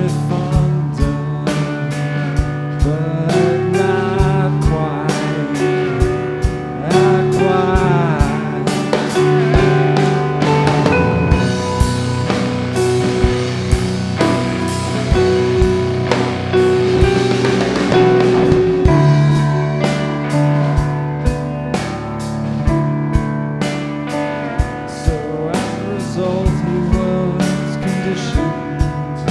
if undone, but not quite, not quite. So as a result, he was conditioned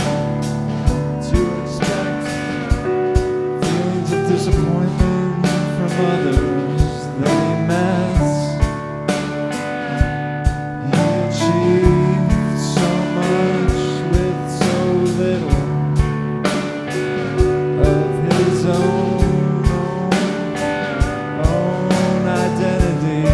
to expect feelings of disappointment from others that he met. He achieved so much with so little of his own identity.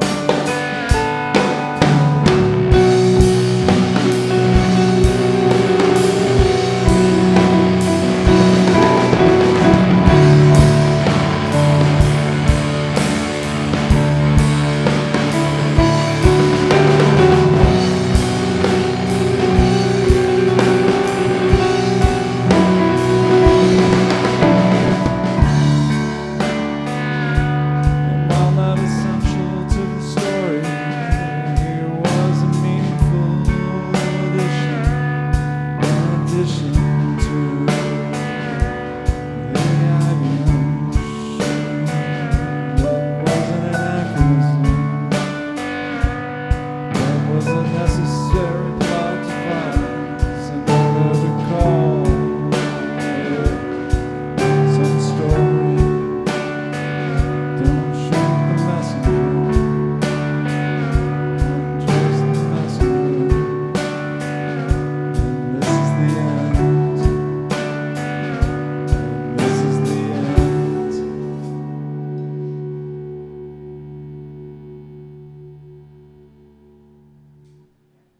And while not essential to the story, he was a meaningful addition, in addition to the IBM show. It wasn't an anachronism, it was a necessary